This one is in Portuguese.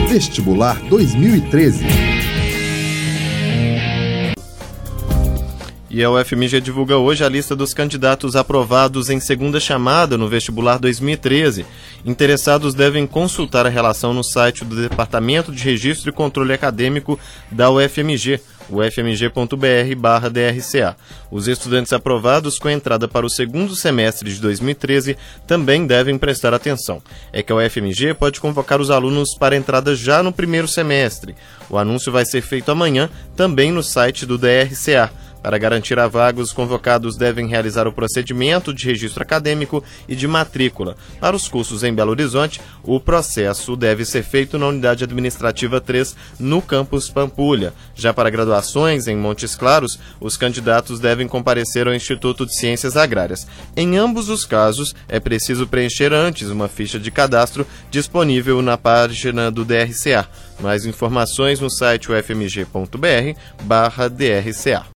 Vestibular 2013. E a UFMG divulga hoje a lista dos candidatos aprovados em segunda chamada no Vestibular 2013. Interessados devem consultar a relação no site do Departamento de Registro e Controle Acadêmico da UFMG, ufmg.br/DRCA. Os estudantes aprovados com entrada para o segundo semestre de 2013 também devem prestar atenção. É que a UFMG pode convocar os alunos para entrada já no primeiro semestre. O anúncio vai ser feito amanhã, também no site do DRCA. Para garantir a vaga, os convocados devem realizar o procedimento de registro acadêmico e de matrícula. Para os cursos em Belo Horizonte, o processo deve ser feito na Unidade Administrativa 3, no campus Pampulha. Já para graduações em Montes Claros, os candidatos devem comparecer ao Instituto de Ciências Agrárias. Em ambos os casos, é preciso preencher antes uma ficha de cadastro disponível na página do DRCA. Mais informações no site ufmg.br/DRCA.